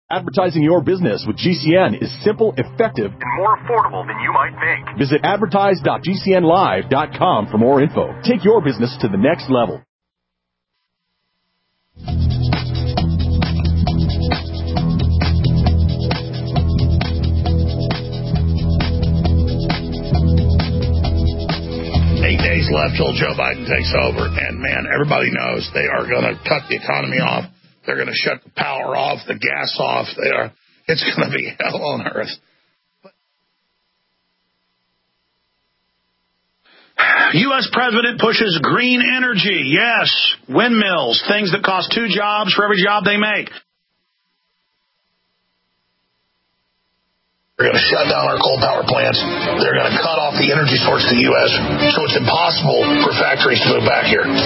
Advertising your business with GCN is simple, effective, and more affordable than you might think. Visit advertise.gcnlive.com for more info. Take your business to the next level. Days left till Joe Biden takes over, and man, everybody knows they are going to cut the economy off. They're going to shut the power off, the gas off. It's going to be hell on earth. U.S. President pushes green energy. Yes, windmills, things that cost 2 jobs for every job they make. They're going to shut down our coal power plants. They're going to cut off the energy source to the U.S., so it's impossible for factories to move back here.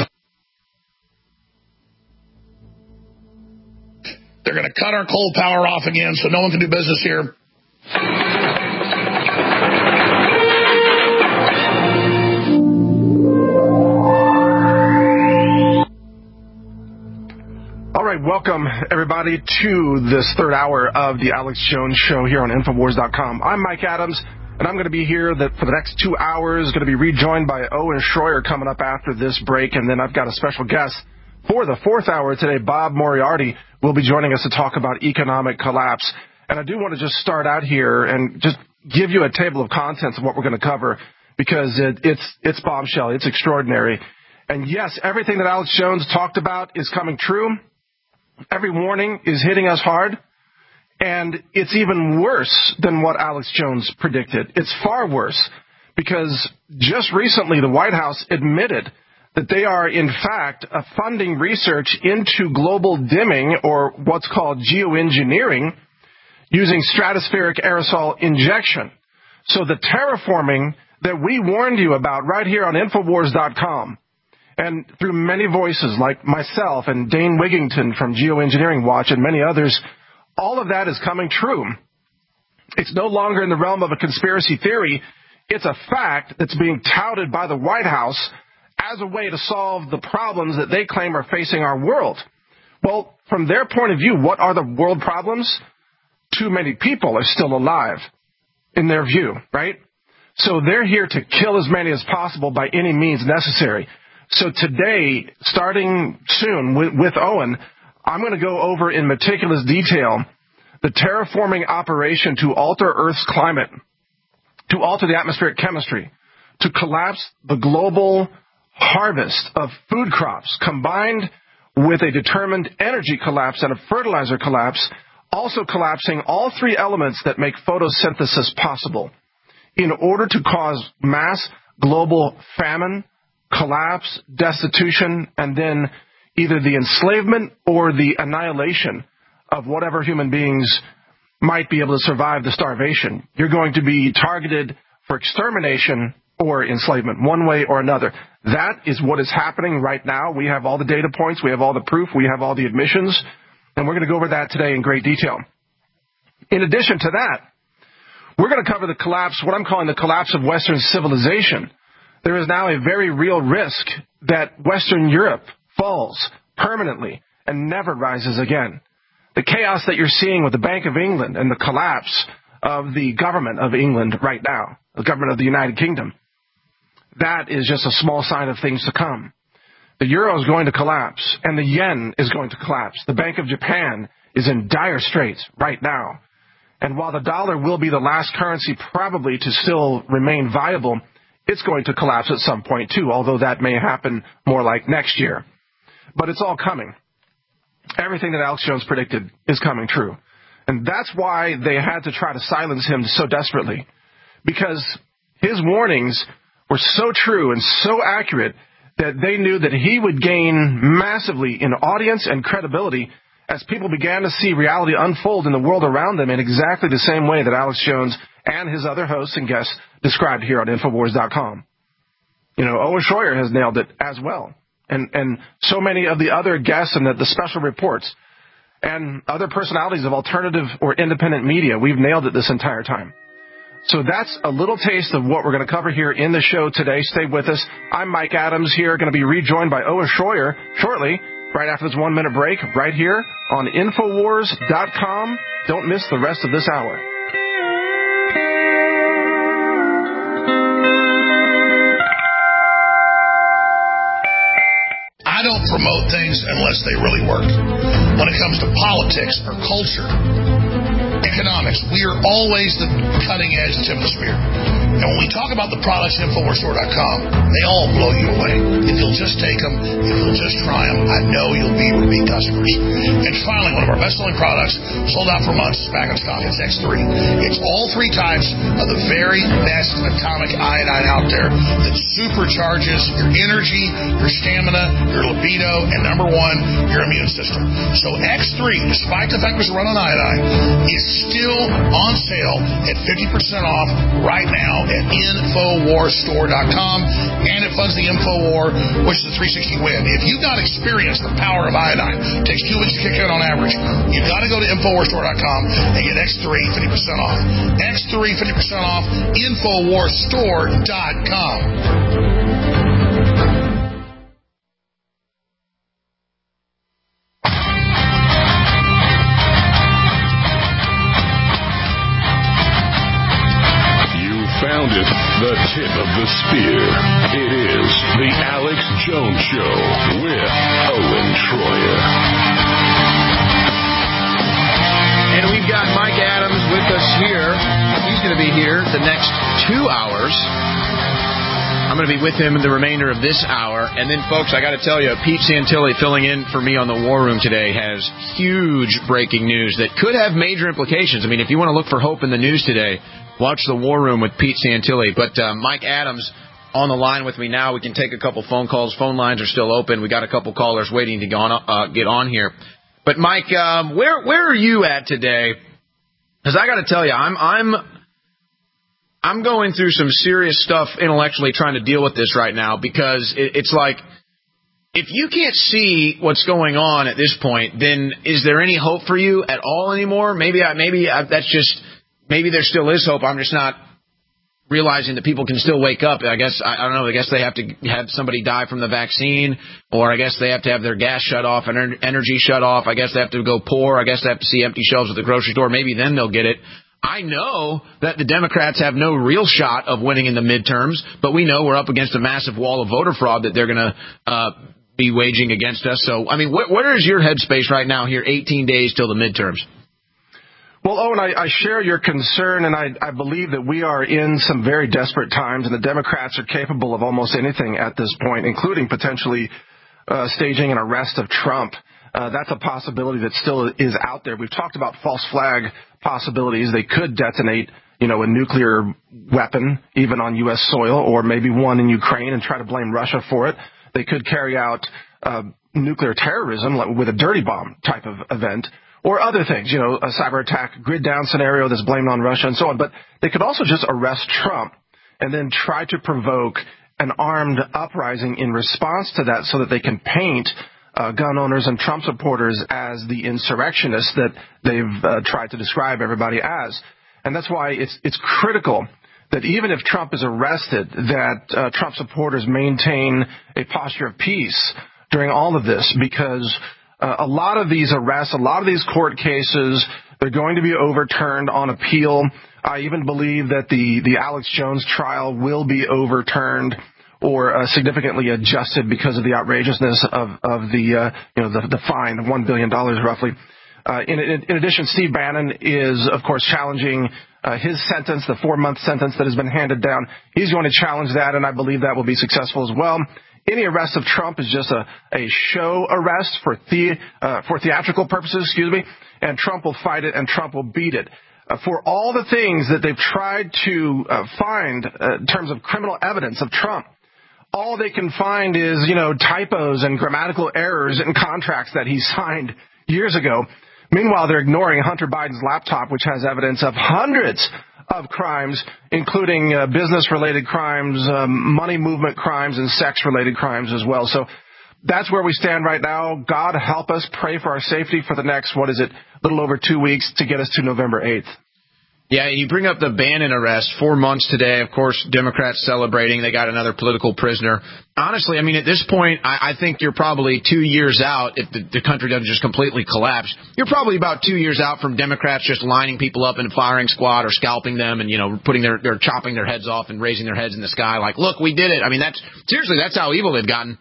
They're going to cut our coal power off again, so no one can do business here. All right, welcome, everybody, to this third hour of the Alex Jones Show here on Infowars.com. I'm Mike Adams, and I'm going to be here for the next 2 hours, going to be rejoined by Owen Schroyer coming up after this break, and then I've got a special guest for the fourth hour today. Bob Moriarty will be joining us to talk about economic collapse. And I do want to just start out here and just give you a table of contents of what we're going to cover, because it's bombshell. It's extraordinary. And yes, everything that Alex Jones talked about is coming true. Every warning is hitting us hard, and it's even worse than what Alex Jones predicted. It's far worse, because just recently the White House admitted that they are, in fact, funding research into global dimming, or what's called geoengineering, using stratospheric aerosol injection. So the terraforming that we warned you about right here on Infowars.com, and through many voices like myself and Dane Wigington from Geoengineering Watch and many others, all of that is coming true. It's no longer in the realm of a conspiracy theory. It's a fact that's being touted by the White House as a way to solve the problems that they claim are facing our world. Well, from their point of view, what are the world problems? Too many people are still alive, in their view, right? So they're here to kill as many as possible by any means necessary. So today, starting soon with Owen, I'm going to go over in meticulous detail the terraforming operation to alter Earth's climate, to alter the atmospheric chemistry, to collapse the global harvest of food crops, combined with a determined energy collapse and a fertilizer collapse, also collapsing all 3 elements that make photosynthesis possible, in order to cause mass global famine, collapse, destitution, and then either the enslavement or the annihilation of whatever human beings might be able to survive the starvation. You're going to be targeted for extermination or enslavement, one way or another. That is what is happening right now. We have all the data points. We have all the proof. We have all the admissions. And we're going to go over that today in great detail. In addition to that, we're going to cover the collapse, what I'm calling the collapse of Western civilization. There is now a very real risk that Western Europe falls permanently and never rises again. The chaos that you're seeing with the Bank of England and the collapse of the government of England right now, the government of the United Kingdom, that is just a small sign of things to come. The euro is going to collapse, and the yen is going to collapse. The Bank of Japan is in dire straits right now. And while the dollar will be the last currency probably to still remain viable, it's going to collapse at some point too, although that may happen more like next year. But it's all coming. Everything that Alex Jones predicted is coming true. And that's why they had to try to silence him so desperately, because his warnings were so true and so accurate that they knew that he would gain massively in audience and credibility as people began to see reality unfold in the world around them in exactly the same way that Alex Jones and his other hosts and guests described here on Infowars.com. You know, Owen Schroyer has nailed it as well. And so many of the other guests and the special reports and other personalities of alternative or independent media, we've nailed it this entire time. So that's a little taste of what we're going to cover here in the show today. Stay with us. I'm Mike Adams here, going to be rejoined by Owen Schroyer shortly. right after this 1-minute break, right here on Infowars.com. Don't miss the rest of this hour. I don't promote things unless they really work. When it comes to politics or culture, economics, we are always the cutting edge tip of the spear. And when we talk about the products at InfoWarsStore.com, they all blow you away. If you'll just take them, if you'll just try them, I know you'll be repeat customers. And finally, one of our best-selling products, sold out for months, back in stock, it's X3. It's all 3 types of the very best atomic iodine out there that supercharges your energy, your stamina, your libido, and number 1, your immune system. So X3, despite the fact it was run on iodine, is still on sale at 50% off right now at InfoWarsStore.com, and it funds the InfoWar, which is the 360 win. If you've not experienced the power of iodine, it takes 2 weeks to kick in on average, you've got to go to InfoWarsStore.com and get X3 50% off. X3 50% off, InfoWarsStore.com. Found it, the tip of the spear. It is the Alex Jones Show with Owen Shroyer. And we've got Mike Adams with us here. He's going to be here the next 2 hours. I'm going to be with him in the remainder of this hour. And then, folks, I got to tell you, Pete Santilli filling in for me on the War Room today has huge breaking news that could have major implications. I mean, if you want to look for hope in the news today, watch the War Room with Pete Santilli. But Mike Adams on the line with me now. We can take a couple phone calls. Phone lines are still open. We got a couple callers waiting to get on here. But Mike, where are you at today? Because I got to tell you, I'm going through some serious stuff intellectually trying to deal with this right now, because it's like, if you can't see what's going on at this point, then is there any hope for you at all anymore? Maybe that's just. Maybe there still is hope. I'm just not realizing that people can still wake up. I don't know. I guess they have to have somebody die from the vaccine, or I guess they have to have their gas shut off and energy shut off. I guess they have to go poor. I guess they have to see empty shelves at the grocery store. Maybe then they'll get it. I know that the Democrats have no real shot of winning in the midterms, but we know we're up against a massive wall of voter fraud that they're going to be waging against us. So, I mean, where is your headspace right now here, 18 days till the midterms? Well, Owen, I share your concern, and I believe that we are in some very desperate times, and the Democrats are capable of almost anything at this point, including potentially staging an arrest of Trump. That's a possibility that still is out there. We've talked about false flag possibilities. They could detonate, a nuclear weapon, even on U.S. soil, or maybe one in Ukraine and try to blame Russia for it. They could carry out nuclear terrorism with a dirty bomb type of event. Or other things, a cyber attack, grid down scenario that's blamed on Russia and so on. But they could also just arrest Trump and then try to provoke an armed uprising in response to that, so that they can paint gun owners and Trump supporters as the insurrectionists that they've tried to describe everybody as. And that's why it's critical that even if Trump is arrested, that Trump supporters maintain a posture of peace during all of this, because a lot of these arrests, a lot of these court cases, they're going to be overturned on appeal. I even believe that the Alex Jones trial will be overturned or significantly adjusted because of the outrageousness of the fine of $1 billion roughly. In addition, Steve Bannon is, of course, challenging his sentence, the 4-month sentence that has been handed down. He's going to challenge that, and I believe that will be successful as well. Any arrest of Trump is just a show arrest for theatrical purposes, and Trump will fight it and Trump will beat it. For all the things that they've tried to find in terms of criminal evidence of Trump, all they can find is, typos and grammatical errors in contracts that he signed years ago. Meanwhile, they're ignoring Hunter Biden's laptop, which has evidence of hundreds of crimes, including business-related crimes, money movement crimes, and sex-related crimes as well. So that's where we stand right now. God help us. Pray for our safety for the next, little over 2 weeks to get us to November 8th. Yeah, you bring up the Bannon arrest, 4 months today. Of course, Democrats celebrating. They got another political prisoner. Honestly, I mean, at this point, I think you're probably 2 years out if the country doesn't just completely collapse. You're probably about 2 years out from Democrats just lining people up in a firing squad or scalping them and, putting they're chopping their heads off and raising their heads in the sky like, look, we did it. I mean, that's how evil they've gotten.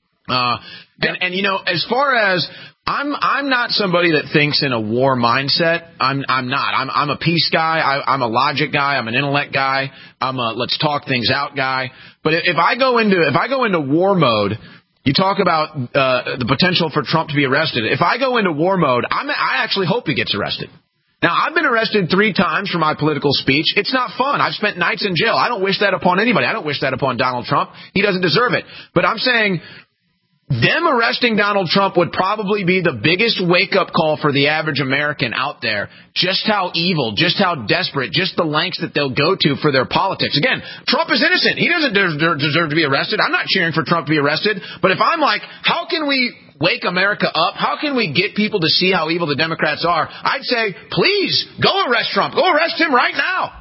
As far as I'm not somebody that thinks in a war mindset. I'm not. I'm a peace guy. I'm a logic guy. I'm an intellect guy. I'm a let's talk things out guy. But if I go into war mode, you talk about the potential for Trump to be arrested. If I go into war mode, I actually hope he gets arrested. Now, I've been arrested 3 times for my political speech. It's not fun. I've spent nights in jail. I don't wish that upon anybody. I don't wish that upon Donald Trump. He doesn't deserve it. But I'm saying them arresting Donald Trump would probably be the biggest wake-up call for the average American out there. Just how evil, just how desperate, just the lengths that they'll go to for their politics. Again, Trump is innocent. He doesn't deserve to be arrested. I'm not cheering for Trump to be arrested. But if I'm like, how can we wake America up? How can we get people to see how evil the Democrats are? I'd say, please, go arrest Trump. Go arrest him right now.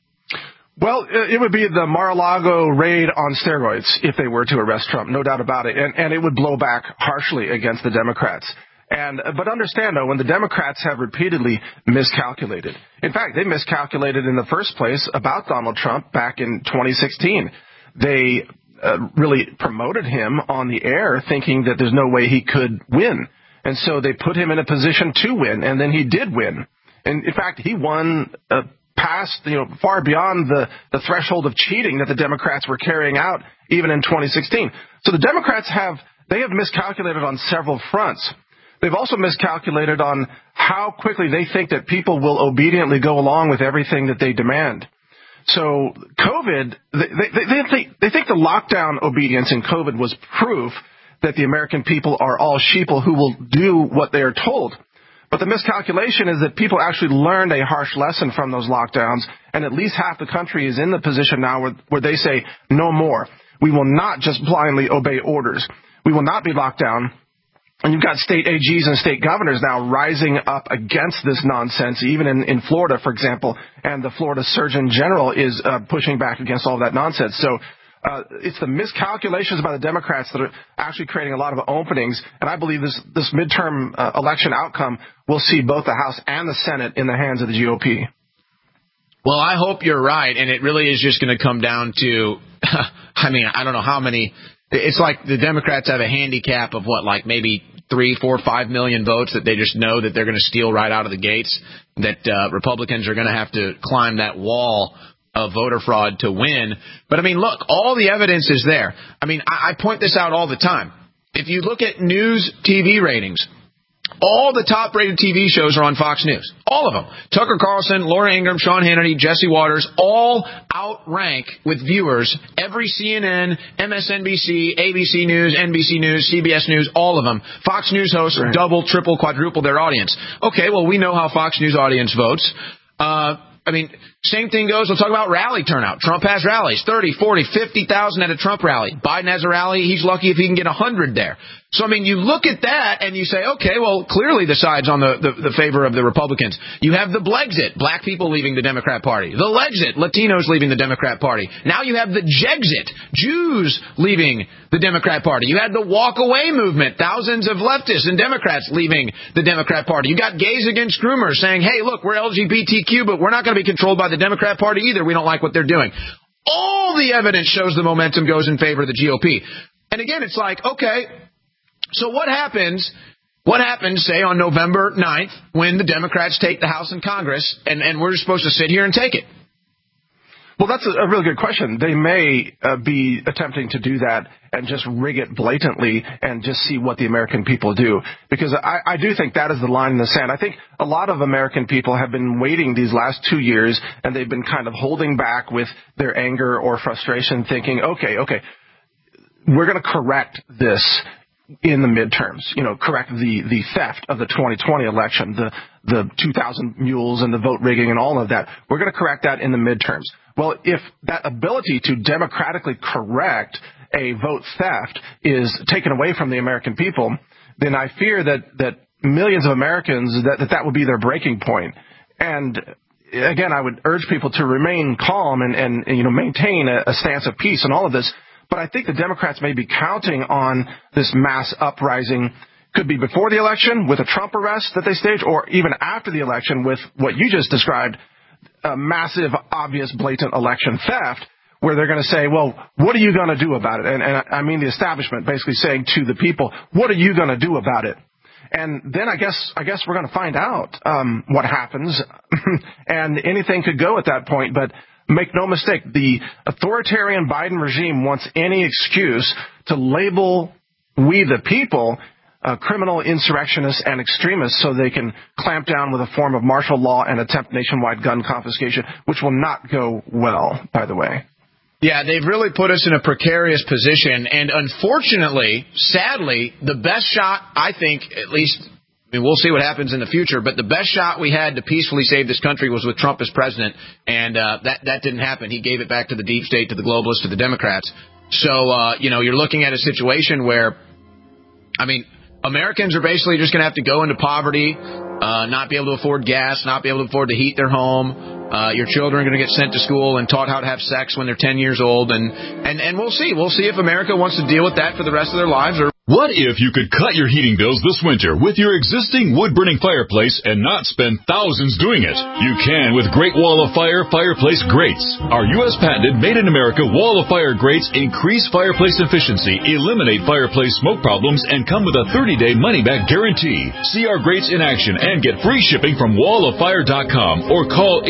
Well, it would be the Mar-a-Lago raid on steroids if they were to arrest Trump, no doubt about it. And it would blow back harshly against the Democrats. But understand, though, when the Democrats have repeatedly miscalculated. In fact, they miscalculated in the first place about Donald Trump back in 2016. They really promoted him on the air thinking that there's no way he could win. And so they put him in a position to win, and then he did win. And, in fact, he won past, far beyond the threshold of cheating that the Democrats were carrying out even in 2016. So the Democrats have miscalculated on several fronts. They've also miscalculated on how quickly they think that people will obediently go along with everything that they demand. So COVID, they think the lockdown obedience in COVID was proof that the American people are all sheeple who will do what they are told. But the miscalculation is that people actually learned a harsh lesson from those lockdowns, and at least half the country is in the position now where they say, no more. We will not just blindly obey orders. We will not be locked down. And you've got state AGs and state governors now rising up against this nonsense, even in Florida, for example, and the Florida Surgeon General is pushing back against all that nonsense. So it's the miscalculations by the Democrats that are actually creating a lot of openings, and I believe this midterm election outcome will see both the House and the Senate in the hands of the GOP. Well, I hope you're right, and it really is just going to come down to, I don't know how many. It's like the Democrats have a handicap of maybe 3, 4, 5 million votes that they just know that they're going to steal right out of the gates, that Republicans are going to have to climb that wall of voter fraud to win. But, look, all the evidence is there. I point this out all the time. If you look at news TV ratings, all the top-rated TV shows are on Fox News. All of them. Tucker Carlson, Laura Ingraham, Sean Hannity, Jesse Waters, all outrank with viewers every CNN, MSNBC, ABC News, NBC News, CBS News, all of them. Fox News hosts double, triple, quadruple their audience. Okay, well, we know how Fox News audience votes. Same thing goes, we'll talk about rally turnout. Trump has rallies, 30, 40, 50,000 at a Trump rally. Biden has a rally, he's lucky if he can get 100 there. So, you look at that and you say, okay, well, clearly the side's on the favor of the Republicans. You have the Blexit, black people leaving the Democrat Party. The Lexit, Latinos leaving the Democrat Party. Now you have the Jexit, Jews leaving the Democrat Party. You had the walk away movement, thousands of leftists and Democrats leaving the Democrat Party. You got gays against groomers saying, hey, look, we're LGBTQ, but we're not going to be controlled by the Democrat Party either. We don't like what they're doing. All the evidence shows the momentum goes in favor of the GOP. And again, it's like, okay, so what happens, say, on November 9th when the Democrats take the House and Congress and we're supposed to sit here and take it? Well, that's a really good question. They may be attempting to do that and just rig it blatantly and just see what the American people do. Because I do think that is the line in the sand. I think a lot of American people have been waiting these last 2 years, and they've been kind of holding back with their anger or frustration, thinking, okay, we're going to correct this in the midterms, correct the theft of the 2020 election, the 2,000 mules and the vote rigging and all of that. We're going to correct that in the midterms. Well, if that ability to democratically correct a vote theft is taken away from the American people, then I fear that millions of Americans, that will be their breaking point. And again, I would urge people to remain calm and maintain a stance of peace in all of this. But I think the Democrats may be counting on this mass uprising. Could be before the election with a Trump arrest that they stage, or even after the election with what you just described, a massive, obvious, blatant election theft, where they're going to say, well, what are you going to do about it? And I mean the establishment basically saying to the people, what are you going to do about it? And then I guess we're going to find out what happens, and anything could go at that point. But make no mistake, the authoritarian Biden regime wants any excuse to label we the people criminal insurrectionists and extremists so they can clamp down with a form of martial law and attempt nationwide gun confiscation, which will not go well, by the way. Yeah, they've really put us in a precarious position, and unfortunately, sadly, the best shot, I think, at least, I mean, we'll see what happens in the future, but the best shot we had to peacefully save this country was with Trump as president, and that didn't happen. He gave it back to the deep state, to the globalists, to the Democrats. So, you're looking at a situation where, I mean, Americans are basically just going to have to go into poverty, not be able to afford gas, not be able to afford to heat their home. Your children are going to get sent to school and taught how to have sex when they're 10 years old. And we'll see. We'll see if America wants to deal with that for the rest of their lives. Or what if you could cut your heating bills this winter with your existing wood-burning fireplace and not spend thousands doing it? You can with Great Wall of Fire fireplace grates. Our U.S. patented made-in-America Wall of Fire grates increase fireplace efficiency, eliminate fireplace smoke problems, and come with a 30-day money-back guarantee. See our grates in action and get free shipping from walloffire.com or call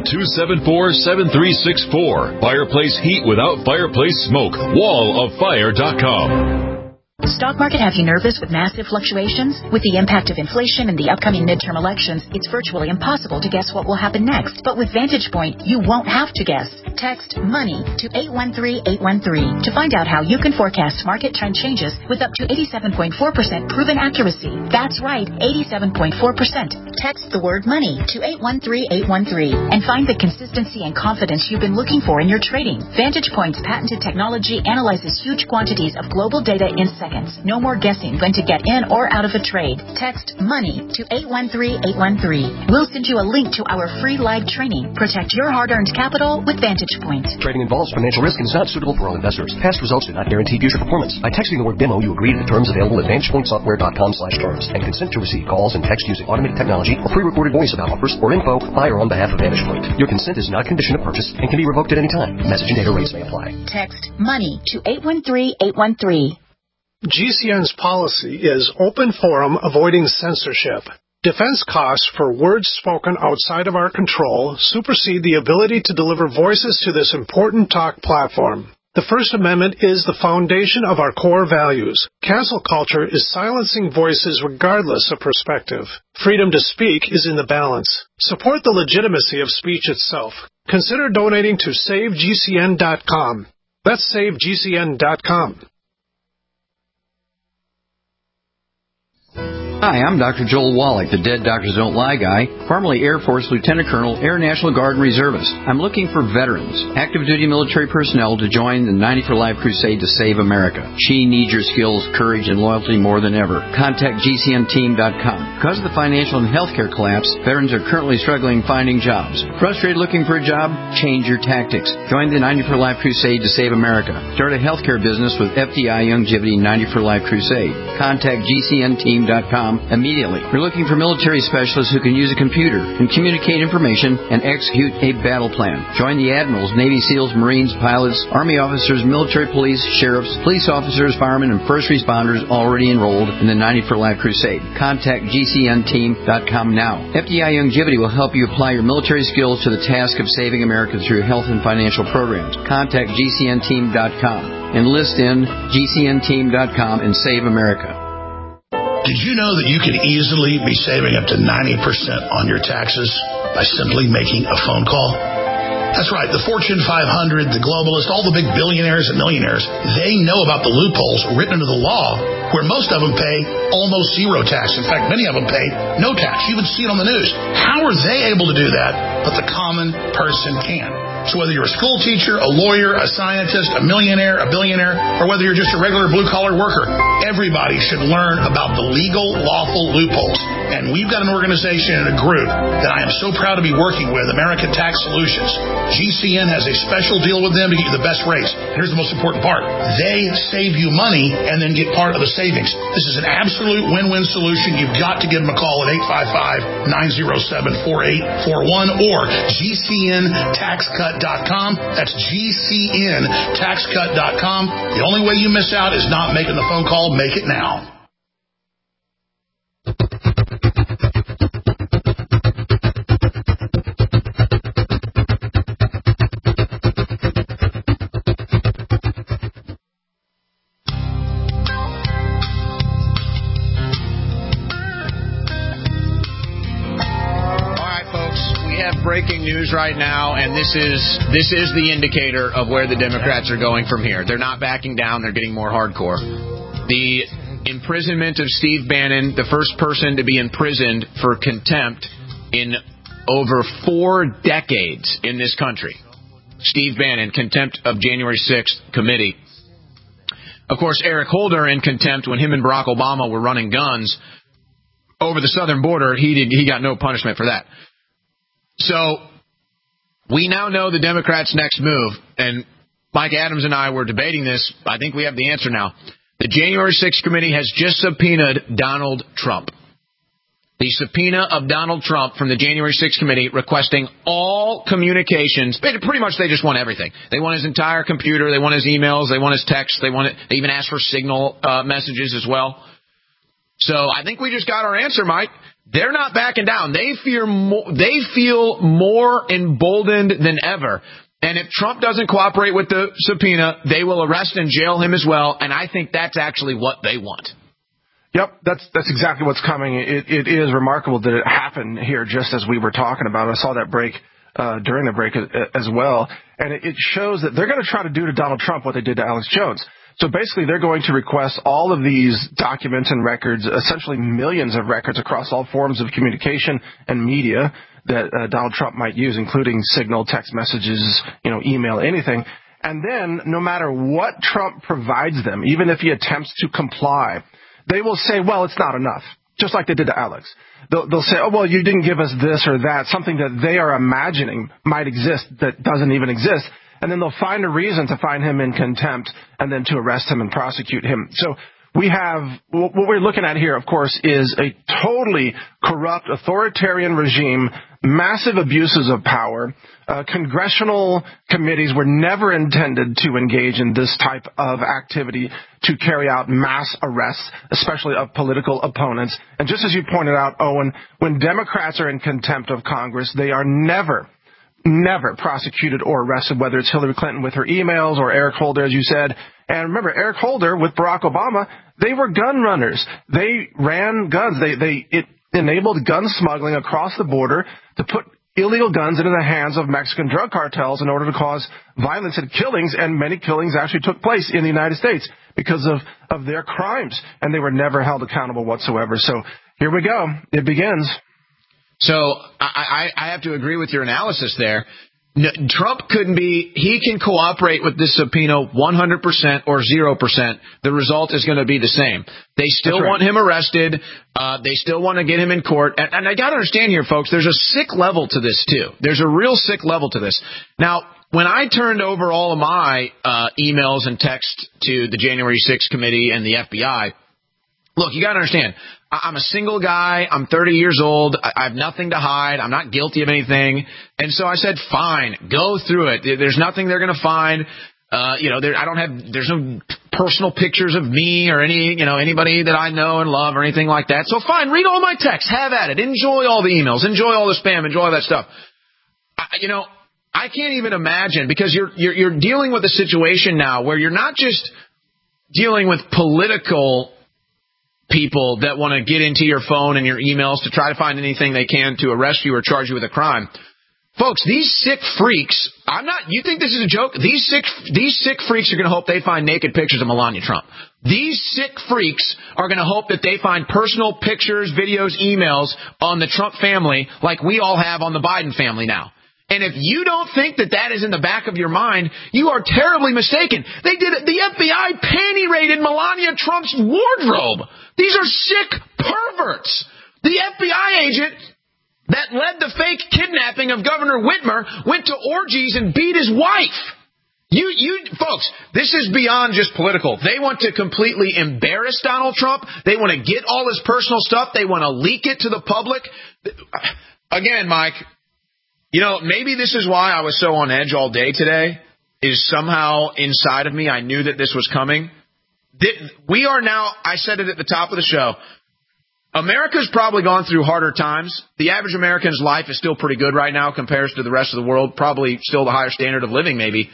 800-274-7364. Fireplace heat without fireplace smoke. walloffire.com. Stock market have you nervous with massive fluctuations? With the impact of inflation and the upcoming midterm elections, it's virtually impossible to guess what will happen next. But with Vantage Point, you won't have to guess. Text MONEY to 813-813 to find out how you can forecast market trend changes with up to 87.4% proven accuracy. That's right, 87.4%. Text the word MONEY to 813-813 and find the consistency and confidence you've been looking for in your trading. Vantage Point's patented technology analyzes huge quantities of global data in seconds. No more guessing when to get in or out of a trade. Text MONEY to 813-813. We'll send you a link to our free live training. Protect your hard-earned capital with Vantage Point. Trading involves financial risk and is not suitable for all investors. Past results do not guarantee future performance. By texting the word demo, you agree to the terms available at VantagePointSoftware.com/terms and consent to receive calls and text using automated technology or pre-recorded voice about offers or info by or on behalf of Vantage Point. Your consent is not a condition of purchase and can be revoked at any time. Message and data rates may apply. Text MONEY to 813-813. GCN's policy is open forum avoiding censorship. Defense costs for words spoken outside of our control supersede the ability to deliver voices to this important talk platform. The First Amendment is the foundation of our core values. Cancel culture is silencing voices regardless of perspective. Freedom to speak is in the balance. Support the legitimacy of speech itself. Consider donating to SaveGCN.com. That's SaveGCN.com. Hi, I'm Dr. Joel Wallach, the Dead Doctors Don't Lie guy, formerly Air Force Lieutenant Colonel, Air National Guard and Reservist. I'm looking for veterans, active duty military personnel to join the 90 for Life crusade to save America. She needs your skills, courage, and loyalty more than ever. Contact GCNteam.com. Because of the financial and healthcare collapse, veterans are currently struggling finding jobs. Frustrated looking for a job? Change your tactics. Join the 90 for Life crusade to save America. Start a healthcare business with FDI Youngevity 90 for Life crusade. Contact GCNteam.com immediately. We're looking for military specialists who can use a computer and communicate information and execute a battle plan. Join the admirals, Navy SEALs, Marines, pilots, Army officers, military police, sheriffs, police officers, firemen, and first responders already enrolled in the 90 for Life crusade. Contact GCNteam.com now. FDI Youngevity will help you apply your military skills to the task of saving America through health and financial programs. Contact GCNteam.com. Enlist in GCNteam.com and save America. Did you know that you could easily be saving up to 90% on your taxes by simply making a phone call? That's right. The Fortune 500, the globalists, all the big billionaires and millionaires, they know about the loopholes written into the law where most of them pay almost zero tax. In fact, many of them pay no tax. You would see it on the news. How are they able to do that, but the common person can? So whether you're a school teacher, a lawyer, a scientist, a millionaire, a billionaire, or whether you're just a regular blue-collar worker, everybody should learn about the legal, lawful loopholes. And we've got an organization and a group that I am so proud to be working with, American Tax Solutions. GCN has a special deal with them to get you the best rates. Here's the most important part. They save you money and then get part of the savings. This is an absolute win-win solution. You've got to give them a call at 855-907-4841 or GCNTaxCut.com. That's GCNTaxCut.com. The only way you miss out is not making the phone call. Make it now. Breaking news right now, and this is the indicator of where the Democrats are going from here. They're not backing down. They're getting more hardcore. The imprisonment of Steve Bannon, the first person to be imprisoned for contempt in over 4 decades in this country. Steve Bannon, contempt of January 6th committee. Of course, Eric Holder in contempt when him and Barack Obama were running guns over the southern border. He got no punishment for that. So we now know the Democrats' next move, and Mike Adams and I were debating this. I think we have the answer now. The January 6th committee has just subpoenaed Donald Trump. The subpoena of Donald Trump from the January 6th committee requesting all communications. Pretty much they just want everything. They want his entire computer. They want his emails. They want his texts. They even ask for signal messages as well. So I think we just got our answer, Mike. They're not backing down. They feel more emboldened than ever. And if Trump doesn't cooperate with the subpoena, they will arrest and jail him as well. And I think that's actually what they want. Yep, that's exactly what's coming. It is remarkable that it happened here just as we were talking about it. I saw that break during the break as well. And it shows that they're going to try to do to Donald Trump what they did to Alex Jones. So basically, they're going to request all of these documents and records, essentially millions of records across all forms of communication and media that Donald Trump might use, including signal, text messages, email, anything. And then no matter what Trump provides them, even if he attempts to comply, they will say, well, it's not enough, just like they did to Alex. They'll say, oh, well, you didn't give us this or that, something that they are imagining might exist that doesn't even exist. And then they'll find a reason to find him in contempt and then to arrest him and prosecute him. So we have what we're looking at here, of course, is a totally corrupt authoritarian regime, massive abuses of power. Congressional committees were never intended to engage in this type of activity to carry out mass arrests, especially of political opponents. And just as you pointed out, Owen, when Democrats are in contempt of Congress, they are never prosecuted or arrested, whether it's Hillary Clinton with her emails or Eric Holder, as you said. And remember, Eric Holder with Barack Obama, they were gun runners. They ran guns. It enabled gun smuggling across the border to put illegal guns into the hands of Mexican drug cartels in order to cause violence and killings, and many killings actually took place in the United States because of their crimes, and they were never held accountable whatsoever. So here we go. It begins. So I have to agree with your analysis there. Trump he can cooperate with this subpoena 100% or 0%. The result is going to be the same. They still want him arrested. They still want to get him in court. And I got to understand here, folks, there's a sick level to this, too. There's a real sick level to this. Now, when I turned over all of my emails and texts to the January 6th committee and the FBI, look, you got to understand, I'm a single guy. I'm 30 years old. I have nothing to hide. I'm not guilty of anything. And so I said, fine, go through it. There's nothing they're going to find. There's no personal pictures of me or anybody that I know and love or anything like that. So fine, read all my texts. Have at it. Enjoy all the emails. Enjoy all the spam. Enjoy all that stuff. I can't even imagine, because you're dealing with a situation now where you're not just dealing with political people that want to get into your phone and your emails to try to find anything they can to arrest you or charge you with a crime. Folks, these sick freaks, you think this is a joke? These sick freaks are going to hope they find naked pictures of Melania Trump. These sick freaks are going to hope that they find personal pictures, videos, emails on the Trump family like we all have on the Biden family now. And if you don't think that is in the back of your mind, you are terribly mistaken. The FBI panty raided Melania Trump's wardrobe. These are sick perverts. The FBI agent that led the fake kidnapping of Governor Whitmer went to orgies and beat his wife. You folks, this is beyond just political. They want to completely embarrass Donald Trump. They want to get all his personal stuff. They want to leak it to the public. Again, Mike, maybe this is why I was so on edge all day today, is somehow inside of me I knew that this was coming. We are now, I said it at the top of the show, America's probably gone through harder times. The average American's life is still pretty good right now compared to the rest of the world, probably still the higher standard of living maybe.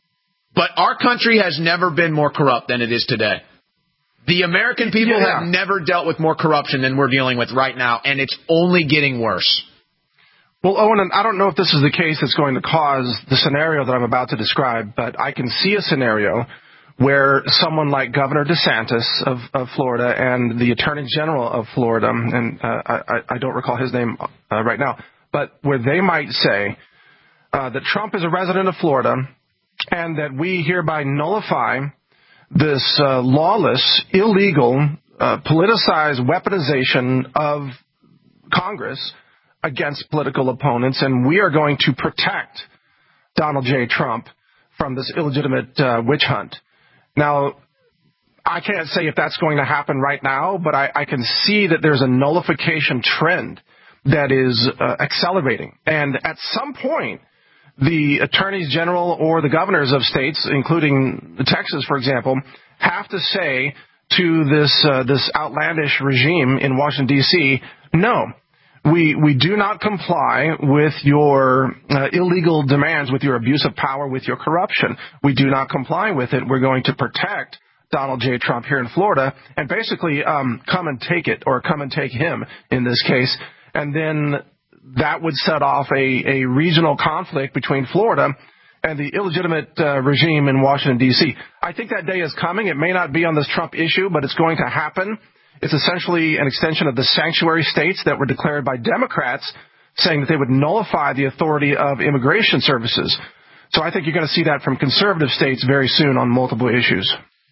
But our country has never been more corrupt than it is today. The American people have never dealt with more corruption than we're dealing with right now, and it's only getting worse. Well, Owen, I don't know if this is the case that's going to cause the scenario that I'm about to describe, but I can see a scenario where someone like Governor DeSantis of Florida and the Attorney General of Florida, and I don't recall his name right now, but where they might say that Trump is a resident of Florida and that we hereby nullify this lawless, illegal, politicized weaponization of Congress against political opponents, and we are going to protect Donald J. Trump from this illegitimate witch hunt. Now, I can't say if that's going to happen right now, but I can see that there's a nullification trend that is accelerating. And at some point, the attorneys general or the governors of states, including Texas, for example, have to say to this outlandish regime in Washington, D.C., no, we do not comply with your illegal demands, with your abuse of power, with your corruption. We do not comply with it. We're going to protect Donald J. Trump here in Florida and basically come and take it, or come and take him in this case. And then that would set off a regional conflict between Florida and the illegitimate regime in Washington, D.C. I think that day is coming. It may not be on this Trump issue, but it's going to happen. It's essentially an extension of the sanctuary states that were declared by Democrats, saying that they would nullify the authority of immigration services. So I think you're going to see that from conservative states very soon on multiple issues.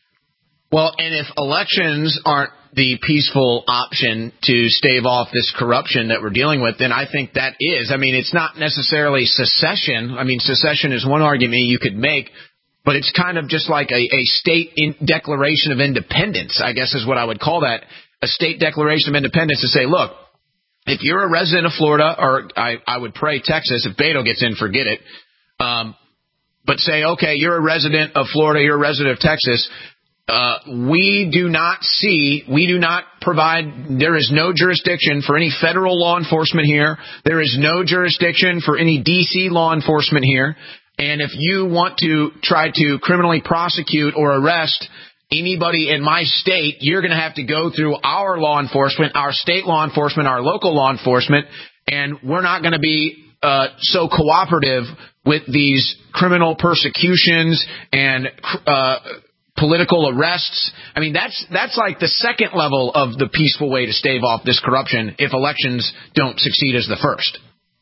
Well, and if elections aren't the peaceful option to stave off this corruption that we're dealing with, then I think that is. I mean, it's not necessarily secession. I mean, secession is one argument you could make, but it's kind of just like a state declaration of independence, I guess is what I would call that, a state declaration of independence to say, look, if you're a resident of Florida, or I would pray Texas, if Beto gets in, forget it, but say, okay, you're a resident of Florida, you're a resident of Texas, we do not provide, there is no jurisdiction for any federal law enforcement here. There is no jurisdiction for any D.C. law enforcement here. And if you want to try to criminally prosecute or arrest anybody in my state, you're going to have to go through our law enforcement, our state law enforcement, our local law enforcement, and we're not going to be so cooperative with these criminal persecutions and political arrests. I mean, that's like the second level of the peaceful way to stave off this corruption if elections don't succeed as the first.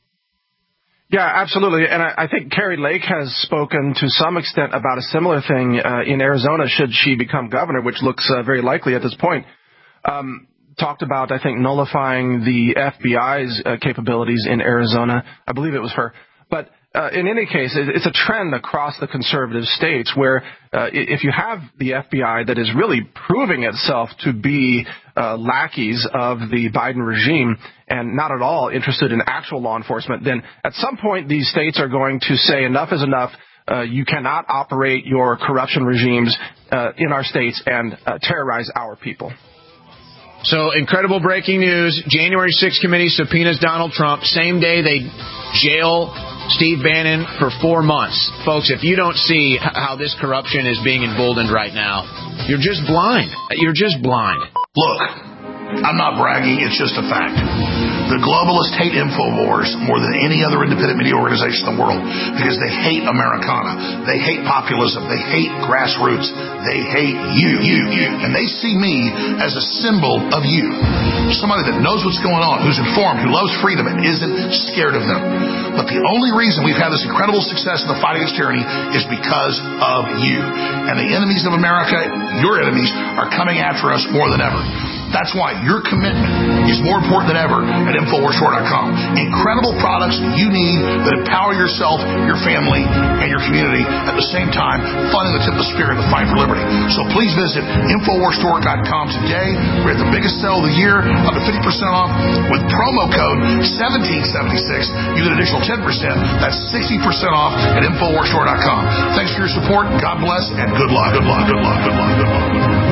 Yeah, absolutely. And I think Kari Lake has spoken to some extent about a similar thing in Arizona should she become governor, which looks very likely at this point. Talked about, I think, nullifying the FBI's capabilities in Arizona. I believe it was her. But in any case, it's a trend across the conservative states where if you have the FBI that is really proving itself to be lackeys of the Biden regime and not at all interested in actual law enforcement, then at some point these states are going to say enough is enough. You cannot operate your corruption regimes in our states and terrorize our people. So, incredible breaking news. January 6th committee subpoenas Donald Trump. Same day they jail Steve Bannon for 4 months. Folks, if you don't see how this corruption is being emboldened right now, you're just blind. You're just blind. Look, I'm not bragging. It's just a fact. The globalists hate InfoWars more than any other independent media organization in the world because they hate Americana. They hate populism. They hate grassroots. They hate you. And they see me as a symbol of you. Somebody that knows what's going on, who's informed, who loves freedom, and isn't scared of them. But the only reason we've had this incredible success in the fight against tyranny is because of you. And the enemies of America, your enemies, are coming after us more than ever. That's why your commitment is more important than ever at InfoWarsStore.com. Incredible products you need that empower yourself, your family, and your community at the same time funding the tip of the spear in the fight for liberty. So please visit InfoWarsStore.com today. We're at the biggest sale of the year, up to 50% off with promo code 1776. You get an additional 10%. That's 60% off at InfoWarsStore.com. Thanks for your support. God bless and good luck. Good luck. Good luck. Good luck. Good luck.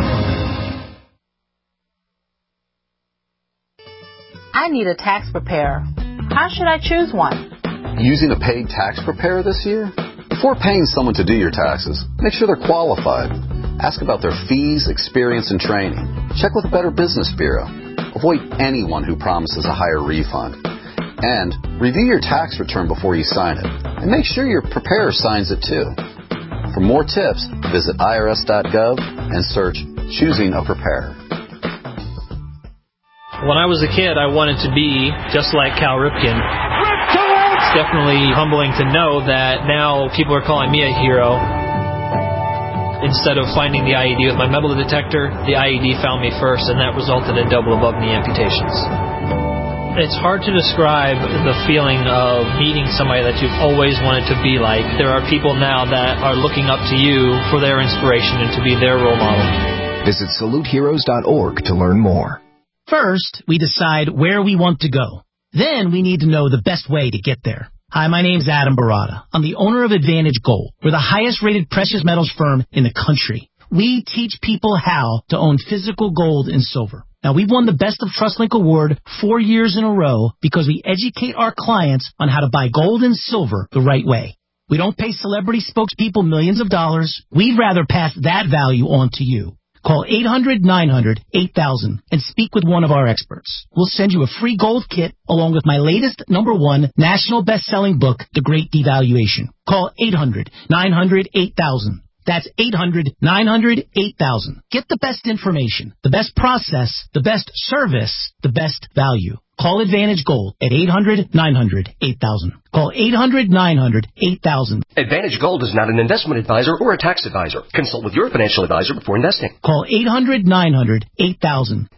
I need a tax preparer. How should I choose one? Using a paid tax preparer this year? Before paying someone to do your taxes, make sure they're qualified. Ask about their fees, experience, and training. Check with the Better Business Bureau. Avoid anyone who promises a higher refund. And review your tax return before you sign it. And make sure your preparer signs it too. For more tips, visit irs.gov and search Choosing a Preparer. When I was a kid, I wanted to be just like Cal Ripken. It's definitely humbling to know that now people are calling me a hero. Instead of finding the IED with my metal detector, the IED found me first, and that resulted in double above-knee amputations. It's hard to describe the feeling of meeting somebody that you've always wanted to be like. There are people now that are looking up to you for their inspiration and to be their role model. Visit SaluteHeroes.org to learn more. First, we decide where we want to go. Then we need to know the best way to get there. Hi, my name's Adam Barada. I'm the owner of Advantage Gold. We're the highest-rated precious metals firm in the country. We teach people how to own physical gold and silver. Now, we've won the Best of TrustLink Award 4 years in a row because we educate our clients on how to buy gold and silver the right way. We don't pay celebrity spokespeople millions of dollars. We'd rather pass that value on to you. Call 800-900-8000 and speak with one of our experts. We'll send you a free gold kit along with my latest #1 national best-selling book, The Great Devaluation. Call 800-900-8000. That's 800-900-8000. Get the best information, the best process, the best service, the best value. Call Advantage Gold at 800-900-8000. Call 800-900-8000. Advantage Gold is not an investment advisor or a tax advisor. Consult with your financial advisor before investing. Call 800-900-8000.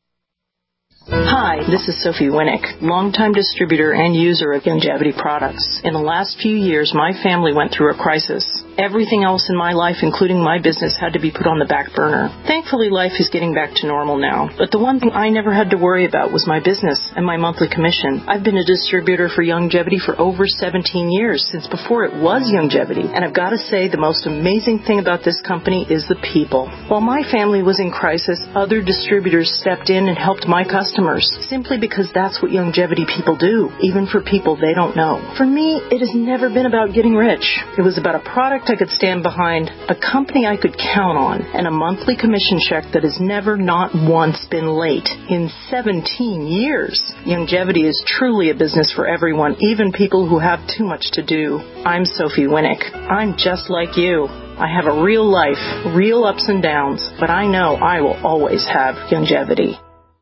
Hi, this is Sophie Winnick, longtime distributor and user of Youngevity products. In the last few years, my family went through a crisis. Everything else in my life, including my business, had to be put on the back burner. Thankfully, life is getting back to normal now. But the one thing I never had to worry about was my business and my monthly commission. I've been a distributor for Youngevity for over 17 years, since before it was Youngevity. And I've got to say, the most amazing thing about this company is the people. While my family was in crisis, other distributors stepped in and helped my customers, simply because that's what Youngevity people do, even for people they don't know. For me, it has never been about getting rich. It was about a product I could stand behind, a company I could count on, and a monthly commission check that has never, not once, been late in 17 years. Youngevity is truly a business for everyone, even people who have too much to do. I'm Sophie Winnick. I'm just like you. I have a real life, real ups and downs, but I know I will always have Youngevity.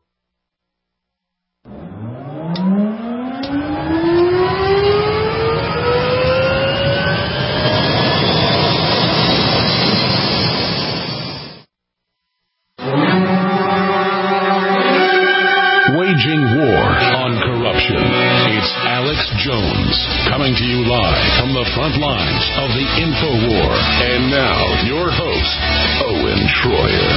Waging war on corruption. It's Alex Jones coming to you live from the front lines of the InfoWar. And now, your host, Owen Schroyer.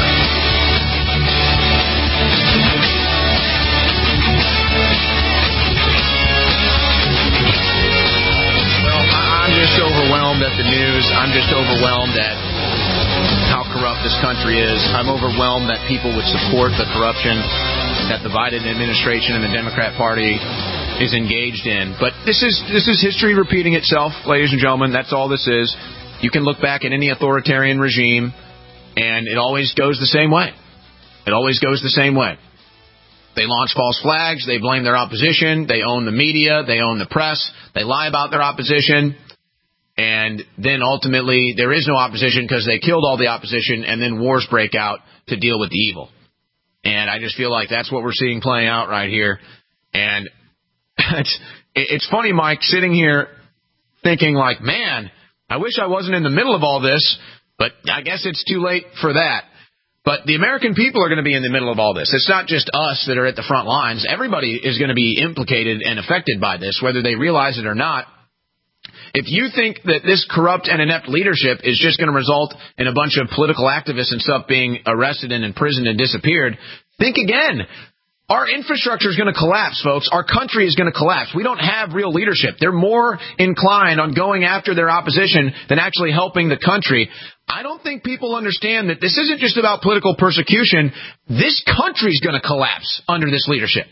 Well, I'm just overwhelmed at the news. I'm just overwhelmed at how corrupt this country is. I'm overwhelmed that people would support the corruption that the Biden administration and the Democrat Party is engaged in. But this is history repeating itself, ladies and gentlemen. That's all this is. You can look back at any authoritarian regime, and it always goes the same way. It always goes the same way. They launch false flags. They blame their opposition. They own the media. They own the press. They lie about their opposition. And then ultimately there is no opposition because they killed all the opposition, and then wars break out to deal with the evil. And I just feel like that's what we're seeing playing out right here. And it's funny, Mike, sitting here thinking like, man, I wish I wasn't in the middle of all this, but I guess it's too late for that. But the American people are going to be in the middle of all this. It's not just us that are at the front lines. Everybody is going to be implicated and affected by this, whether they realize it or not. If you think that this corrupt and inept leadership is just going to result in a bunch of political activists and stuff being arrested and imprisoned and disappeared, think again. Our infrastructure is going to collapse, folks. Our country is going to collapse. We don't have real leadership. They're more inclined on going after their opposition than actually helping the country. I don't think people understand that this isn't just about political persecution. This country is going to collapse under this leadership.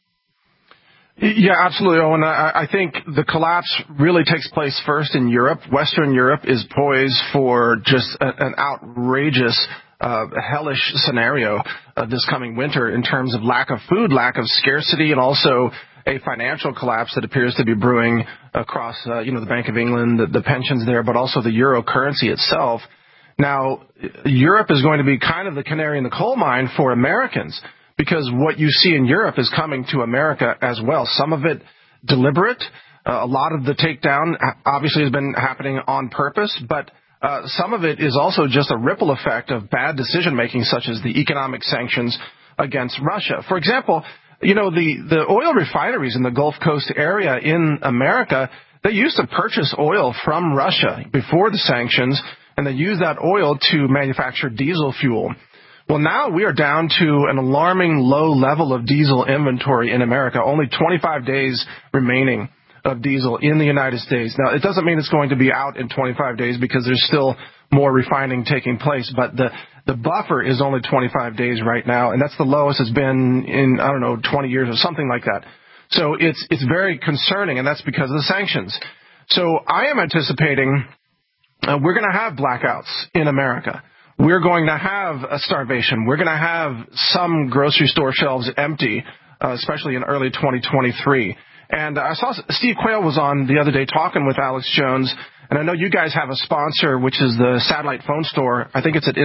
Yeah, absolutely, Owen. I think the collapse really takes place first in Europe. Western Europe is poised for just an outrageous, hellish scenario this coming winter in terms of lack of food, lack of scarcity, and also a financial collapse that appears to be brewing across, the Bank of England, the pensions there, but also the euro currency itself. Now, Europe is going to be kind of the canary in the coal mine for Americans, because what you see in Europe is coming to America as well. Some of it deliberate. A lot of the takedown obviously has been happening on purpose, but some of it is also just a ripple effect of bad decision-making, such as the economic sanctions against Russia. For example, the oil refineries in the Gulf Coast area in America, they used to purchase oil from Russia before the sanctions, and they used that oil to manufacture diesel fuel. Well, now we are down to an alarming low level of diesel inventory in America, only 25 days remaining of diesel in the United States. Now, it doesn't mean it's going to be out in 25 days because there's still more refining taking place, but the buffer is only 25 days right now, and that's the lowest it's been in, 20 years or something like that. So it's very concerning, and that's because of the sanctions. So I am anticipating we're going to have blackouts in America. We're going to have a starvation. We're going to have some grocery store shelves empty, especially in early 2023. And I saw Steve Quayle was on the other day talking with Alex Jones, and I know you guys have a sponsor, which is the satellite phone store. I think it's at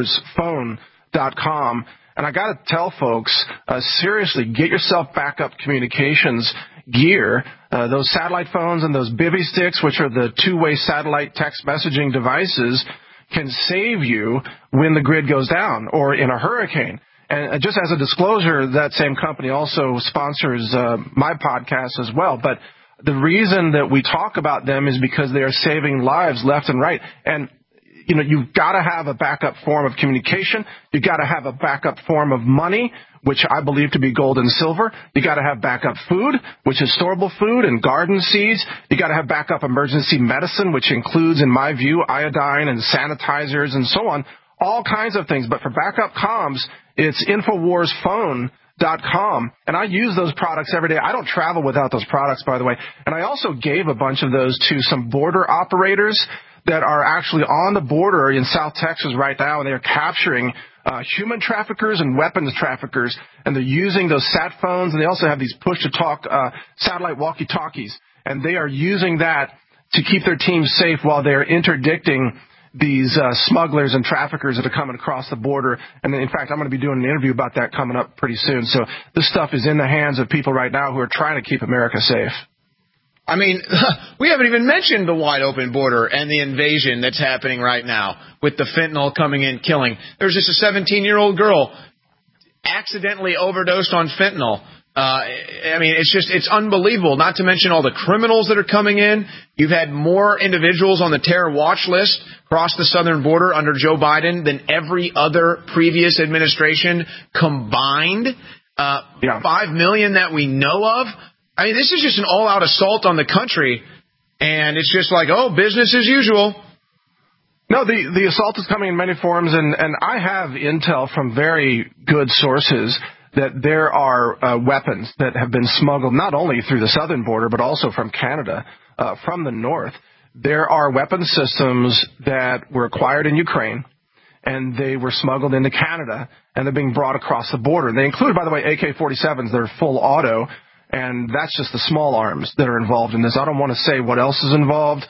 InfoWarsPhone.com. And I got to tell folks, seriously, get yourself backup communications gear. Those satellite phones and those Bivy sticks, which are the two-way satellite text messaging devices, can save you when the grid goes down or in a hurricane. And just as a disclosure, that same company also sponsors my podcast as well. But the reason that we talk about them is because they are saving lives left and right. And, you've got to have a backup form of communication. You've got to have a backup form of money, which I believe to be gold and silver. You got to have backup food, which is storable food and garden seeds. You got to have backup emergency medicine, which includes, in my view, iodine and sanitizers and so on, all kinds of things. But for backup comms, it's InfoWarsPhone.com, and I use those products every day. I don't travel without those products, by the way. And I also gave a bunch of those to some border operators that are actually on the border in South Texas right now, and they're capturing human traffickers and weapons traffickers, and they're using those sat phones, and they also have these push-to-talk satellite walkie-talkies, and they are using that to keep their teams safe while they're interdicting these smugglers and traffickers that are coming across the border. And in fact, I'm going to be doing an interview about that coming up pretty soon. So this stuff is in the hands of people right now who are trying to keep America safe. I mean, we haven't even mentioned the wide open border and the invasion that's happening right now with the fentanyl coming in, killing. There's just a 17-year-old girl accidentally overdosed on fentanyl. It's unbelievable, not to mention all the criminals that are coming in. You've had more individuals on the terror watch list across the southern border under Joe Biden than every other previous administration combined. 5 million that we know of. I mean, this is just an all-out assault on the country, and it's just like, business as usual. No, the assault is coming in many forms, and I have intel from very good sources that there are weapons that have been smuggled not only through the southern border, but also from Canada, from the north. There are weapon systems that were acquired in Ukraine, and they were smuggled into Canada, and they're being brought across the border. They include, by the way, AK-47s that are full auto, and that's just the small arms that are involved in this. I don't want to say what else is involved.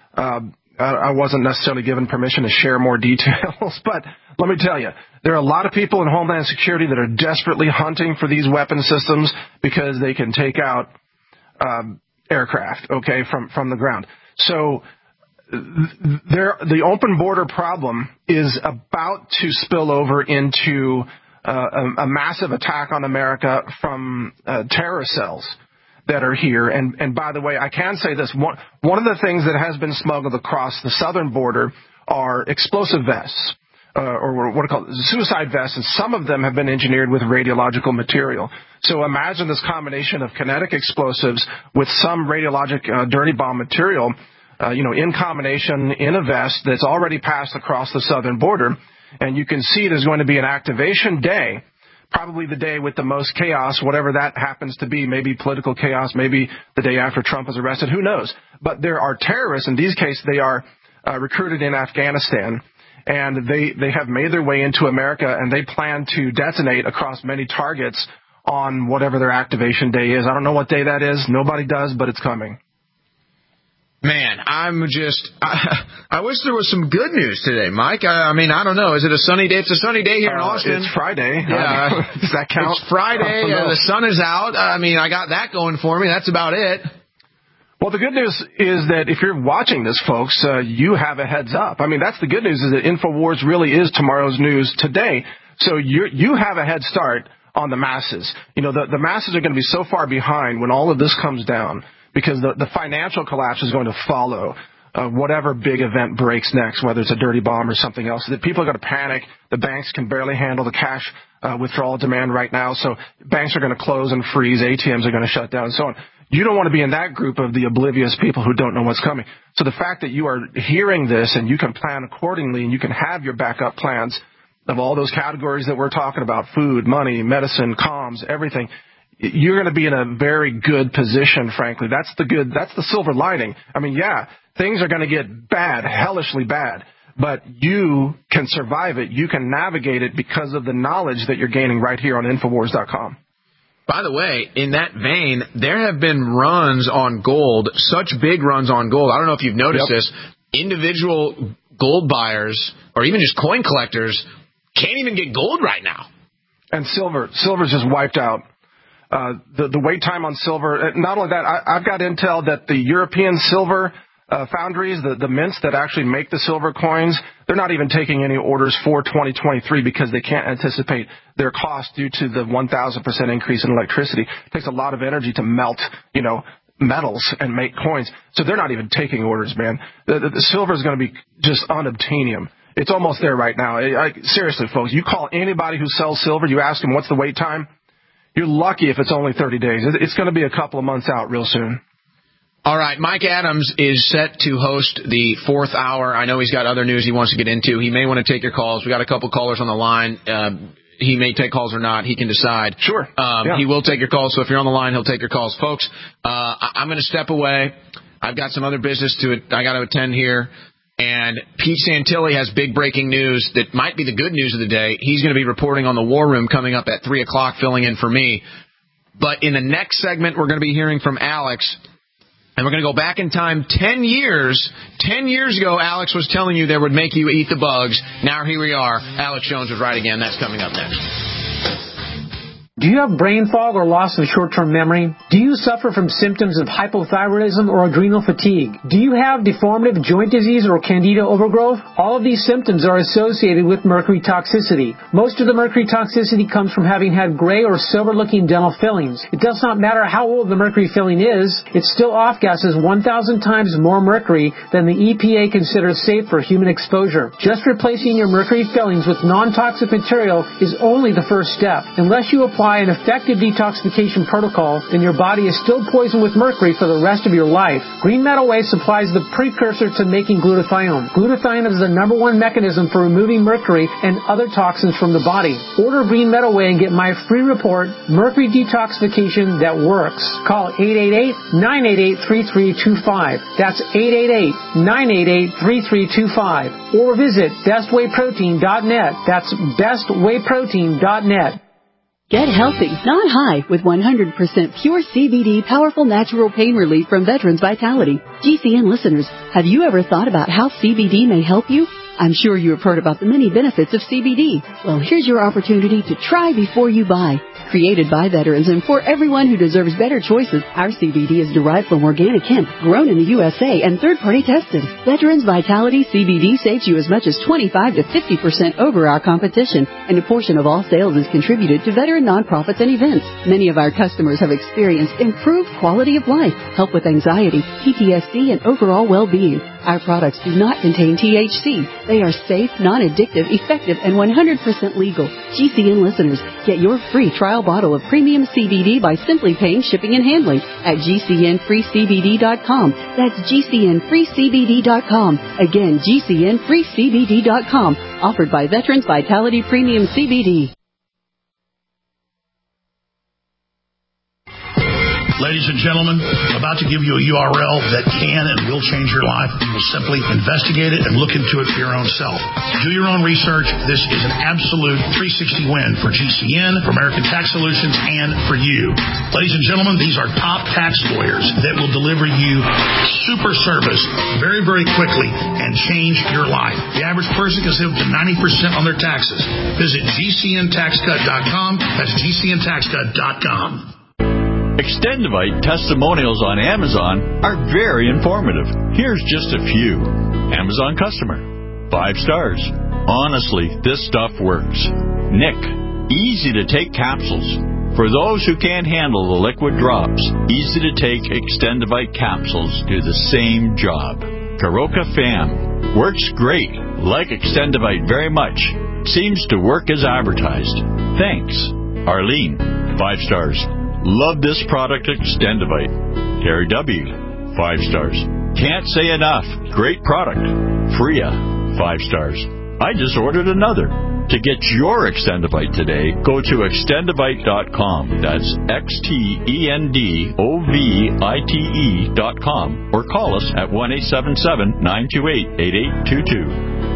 I wasn't necessarily given permission to share more details, but let me tell you, there are a lot of people in Homeland Security that are desperately hunting for these weapon systems because they can take out aircraft, from the ground. So the open border problem is about to spill over into a massive attack on America from terrorist cells that are here. And by the way, I can say this. One of the things that has been smuggled across the southern border are explosive vests, or what are called suicide vests, and some of them have been engineered with radiological material. So imagine this combination of kinetic explosives with some radiologic dirty bomb material, in combination in a vest that's already passed across the southern border. And you can see there's going to be an activation day, probably the day with the most chaos, whatever that happens to be, maybe political chaos, maybe the day after Trump is arrested, who knows. But there are terrorists. In these cases, they are recruited in Afghanistan, and they have made their way into America, and they plan to detonate across many targets on whatever their activation day is. I don't know what day that is. Nobody does, but it's coming. Man, I wish there was some good news today, Mike. I mean, I don't know. Is it a sunny day? It's a sunny day here in Austin. It's Friday. Yeah. Does that count? It's Friday. The sun is out. I mean, I got that going for me. That's about it. Well, the good news is that if you're watching this, folks, you have a heads up. I mean, that's the good news, is that InfoWars really is tomorrow's news today. So you have a head start on the masses. The masses are going to be so far behind when all of this comes down, because the financial collapse is going to follow whatever big event breaks next, whether it's a dirty bomb or something else. That people are going to panic. The banks can barely handle the cash withdrawal demand right now, so banks are going to close and freeze. ATMs are going to shut down and so on. You don't want to be in that group of the oblivious people who don't know what's coming. So the fact that you are hearing this and you can plan accordingly and you can have your backup plans of all those categories that we're talking about, food, money, medicine, comms, everything, you're going to be in a very good position, frankly. That's the silver lining. I mean, yeah, things are going to get bad, hellishly bad, but you can survive it. You can navigate it because of the knowledge that you're gaining right here on Infowars.com. By the way, in that vein, there have been runs on gold, such big runs on gold. I don't know if you've noticed this. Individual gold buyers or even just coin collectors can't even get gold right now. And silver's just wiped out. The wait time on silver. Not only that, I've got intel that the European silver foundries, the mints that actually make the silver coins, they're not even taking any orders for 2023 because they can't anticipate their cost due to the 1,000% increase in electricity. It takes a lot of energy to melt, metals and make coins. So they're not even taking orders, man. The silver is going to be just unobtainium. It's almost there right now. Seriously, folks, you call anybody who sells silver, you ask them what's the wait time. You're lucky if it's only 30 days. It's going to be a couple of months out real soon. All right, Mike Adams is set to host the fourth hour. I know he's got other news he wants to get into. He may want to take your calls. We got a couple callers on the line. He may take calls or not. He can decide. Sure. He will take your calls. So if you're on the line, he'll take your calls. Folks, I'm going to step away. I've got some other business I got to attend here. And Pete Santilli has big breaking news that might be the good news of the day. He's going to be reporting on the War Room coming up at 3 o'clock, filling in for me. But in the next segment, we're going to be hearing from Alex. And we're going to go back in time 10 years. 10 years ago, Alex was telling you they would make you eat the bugs. Now here we are. Alex Jones was right again. That's coming up next. Do you have brain fog or loss of short-term memory? Do you suffer from symptoms of hypothyroidism or adrenal fatigue? Do you have deformative joint disease or candida overgrowth? All of these symptoms are associated with mercury toxicity. Most of the mercury toxicity comes from having had gray or silver-looking dental fillings. It does not matter how old the mercury filling is, it still off-gases 1,000 times more mercury than the EPA considers safe for human exposure. Just replacing your mercury fillings with non-toxic material is only the first step. Unless you apply an effective detoxification protocol, then your body is still poisoned with mercury for the rest of your life. Green Metal Way supplies the precursor to making glutathione. Glutathione is the #1 mechanism for removing mercury and other toxins from the body. Order Green Metal Way and get my free report, Mercury Detoxification That Works. Call 888-988-3325. That's 888-988-3325. Or visit bestwayprotein.net. That's bestwayprotein.net. Get healthy, not high, with 100% pure CBD powerful natural pain relief from Veterans Vitality. GCN listeners, have you ever thought about how CBD may help you? I'm sure you have heard about the many benefits of CBD. Well, here's your opportunity to try before you buy. Created by veterans and for everyone who deserves better choices, our CBD is derived from organic hemp, grown in the USA and third-party tested. Veterans Vitality CBD saves you as much as 25 to 50% over our competition, and a portion of all sales is contributed to veteran nonprofits and events. Many of our customers have experienced improved quality of life, help with anxiety, PTSD, and overall well-being. Our products do not contain THC. They are safe, non-addictive, effective, and 100% legal. GCN listeners, get your free trial bottle of premium CBD by simply paying shipping and handling at GCNFreeCBD.com. That's GCNFreeCBD.com. Again, GCNFreeCBD.com. Offered by Veterans Vitality Premium CBD. Ladies and gentlemen, I'm about to give you a URL that can and will change your life. You will simply investigate it and look into it for your own self. Do your own research. This is an absolute 360 win for GCN, for American Tax Solutions, and for you. Ladies and gentlemen, these are top tax lawyers that will deliver you super service very, very quickly and change your life. The average person can save up to 90% on their taxes. Visit GCNTaxCut.com. That's GCNTaxCut.com. Extendivite testimonials on Amazon are very informative. Here's just a few. Amazon customer. 5 stars. Honestly, this stuff works. Nick. Easy to take capsules. For those who can't handle the liquid drops, easy to take Extendivite capsules do the same job. Karoka Fam. Works great. Like Extendivite very much. Seems to work as advertised. Thanks. Arlene. 5 stars. Love this product, Extendivite. Terry W. 5 stars. Can't say enough. Great product. Freya. 5 stars. I just ordered another. To get your Extendivite today, go to Extendivite.com. That's XTENDOVITE.com or call us at 1-877-928-8822.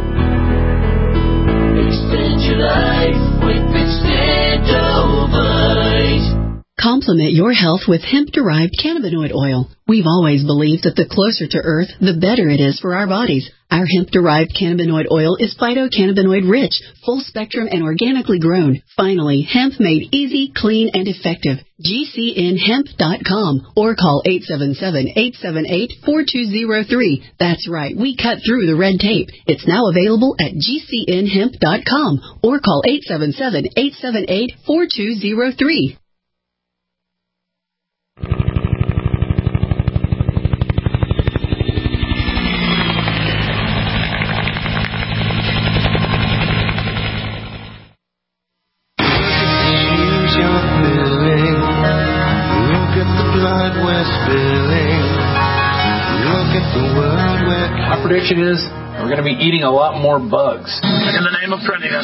Extend your life with Extendivite. Complement your health with hemp-derived cannabinoid oil. We've always believed that the closer to Earth, the better it is for our bodies. Our hemp-derived cannabinoid oil is phytocannabinoid-rich, full-spectrum, and organically grown. Finally, hemp made easy, clean, and effective. GCNHemp.com or call 877-878-4203. That's right, we cut through the red tape. It's now available at GCNHemp.com or call 877-878-4203. My prediction is we're going to be eating a lot more bugs. In the name of friendliness.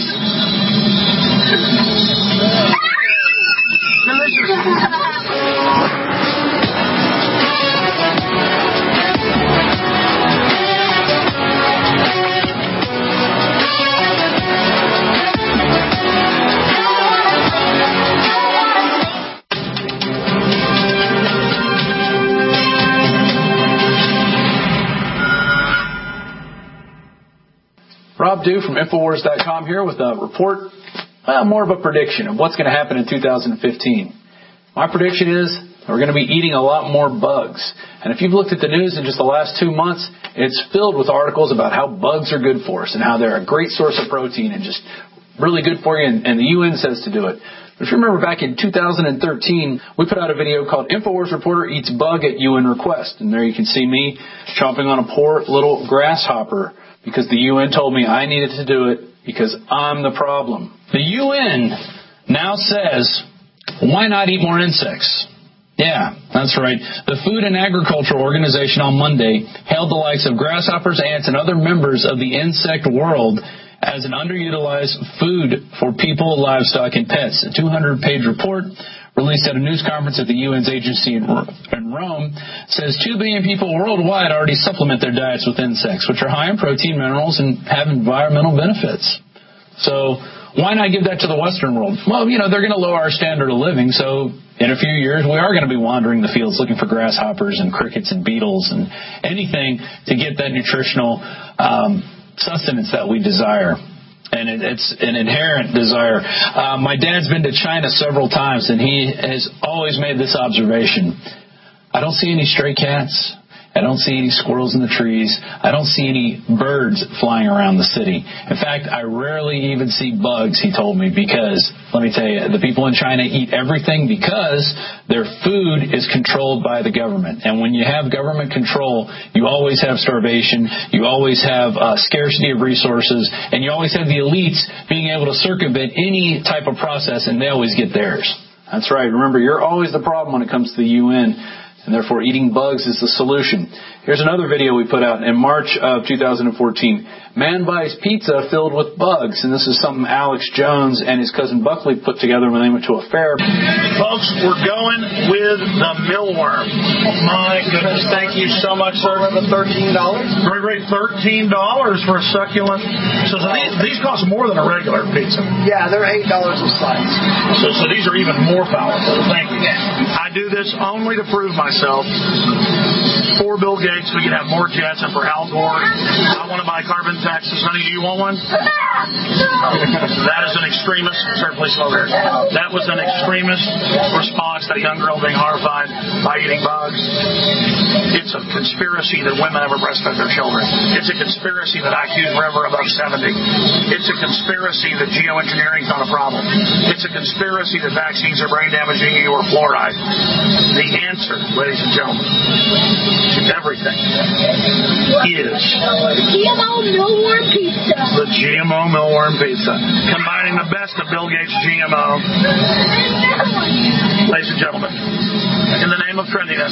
Rob Dew from Infowars.com here with a report, more of a prediction of what's going to happen in 2015. My prediction is we're going to be eating a lot more bugs. And if you've looked at the news in just the last 2 months, it's filled with articles about how bugs are good for us and how they're a great source of protein and just really good for you, and the UN says to do it. But if you remember back in 2013, we put out a video called Infowars Reporter Eats Bug at UN Request. And there you can see me chomping on a poor little grasshopper because the UN told me I needed to do it because I'm the problem. The UN now says, why not eat more insects? Yeah, that's right. The Food and Agriculture Organization on Monday hailed the likes of grasshoppers, ants, and other members of the insect world as an underutilized food for people, livestock, and pets. A 200-page report released at a news conference at the UN's agency in Rome says 2 billion people worldwide already supplement their diets with insects, which are high in protein, minerals, and have environmental benefits. So why not give that to the Western world? Well, they're going to lower our standard of living, so in a few years we are going to be wandering the fields looking for grasshoppers and crickets and beetles and anything to get that nutritional sustenance that we desire. and it's an inherent desire. My dad's been to China several times, and he has always made this observation. I don't see any stray cats. I don't see any squirrels in the trees. I don't see any birds flying around the city. In fact, I rarely even see bugs, he told me, because, let me tell you, the people in China eat everything because their food is controlled by the government. And when you have government control, you always have starvation, you always have scarcity of resources, and you always have the elites being able to circumvent any type of process, and they always get theirs. That's right. Remember, you're always the problem when it comes to the UN. And therefore, eating bugs is the solution. Here's another video we put out in March of 2014. Man buys pizza filled with bugs. And this is something Alex Jones and his cousin Buckley put together when they went to a fair. Folks, we're going with the mealworm. My goodness, thank you so much, sir. $13. Great, $13 for a succulent. So these cost more than a regular pizza. Yeah, they're $8 a slice. So these are even more powerful. Thank you. I do this only to prove myself. For Bill Gates, we can have more jets, and for Al Gore, I want to buy carbon taxes. Honey, do you want one? That is an extremist. Sir, please slow there. That was an extremist response, that young girl being horrified by eating bugs. It's a conspiracy that women ever breastfed their children. It's a conspiracy that IQs were ever above 70. It's a conspiracy that geoengineering is not a problem. It's a conspiracy that vaccines are brain damaging you or fluoride. The answer, ladies and gentlemen, to everything is GMO millworm pizza. The GMO millworm pizza. Combining the best of Bill Gates' GMO. Ladies and gentlemen, in the name of trendiness.